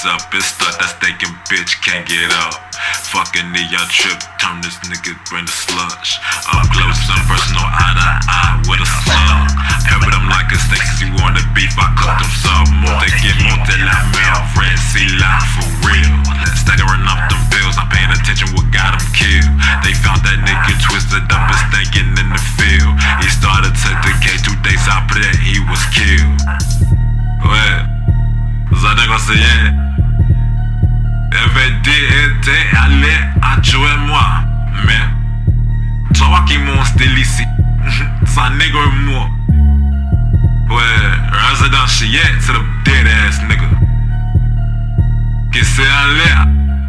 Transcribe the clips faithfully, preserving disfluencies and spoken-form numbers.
face up, it's stuck, that staking bitch can't get up. Fucking neon trip, turn this nigga brain to slush. Up close and personal, eye to eye with a slug. Pepper them like a steak, since you want the beef, I cook them some. Monte que monte la mer, friend, see life for real. Staggering up them bills, I'm paying attention what got him killed. They found that nigga twisted up and stinking in the field. He started to decay, two days after that he was killed. Ouais, ça négocié. F D était allé à tuer moi, mais toi qui m'ont stylé ici, ça nègre moi. Ouais, resident chier, c'est le dead ass nigga. Qui s'est allé.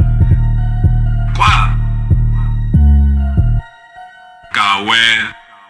Quoi? Car ouais.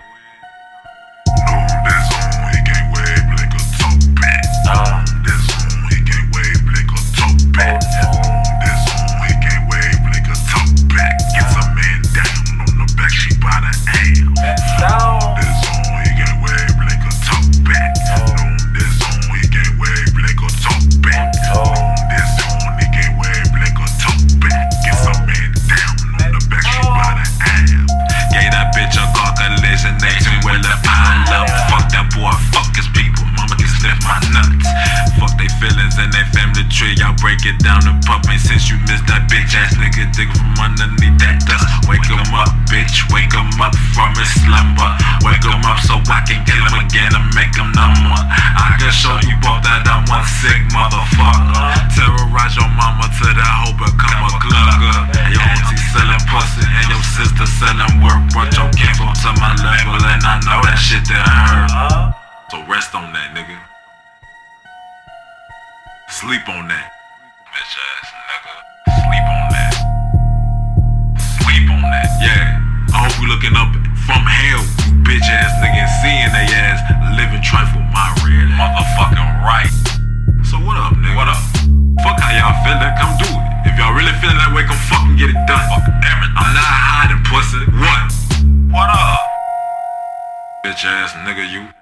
Y'all break it down and pop me since you missed that bitch ass nigga dig from underneath that dust. Wake him up, bitch, wake him up from his slumber. Wake him up so I can kill him again and make him number. I can show you both that I'm one sick motherfucker. Terrorize your mama till that hoe become a glugger. Your auntie selling pussy and your sister selling work. Brought your game up to my level and I know that shit that hurt. So rest on that, nigga. Sleep on that, bitch ass nigga. Sleep on that. Sleep on that. Yeah, I hope you looking up from hell, you bitch ass nigga, and seeing they ass living trifle my red motherfucking right. So what up, nigga? What up? Fuck how y'all feeling, come do it. If y'all really feeling that way, come fucking get it done. Fuck everything. I'm not hiding, pussy. What? What up? Bitch ass nigga, you.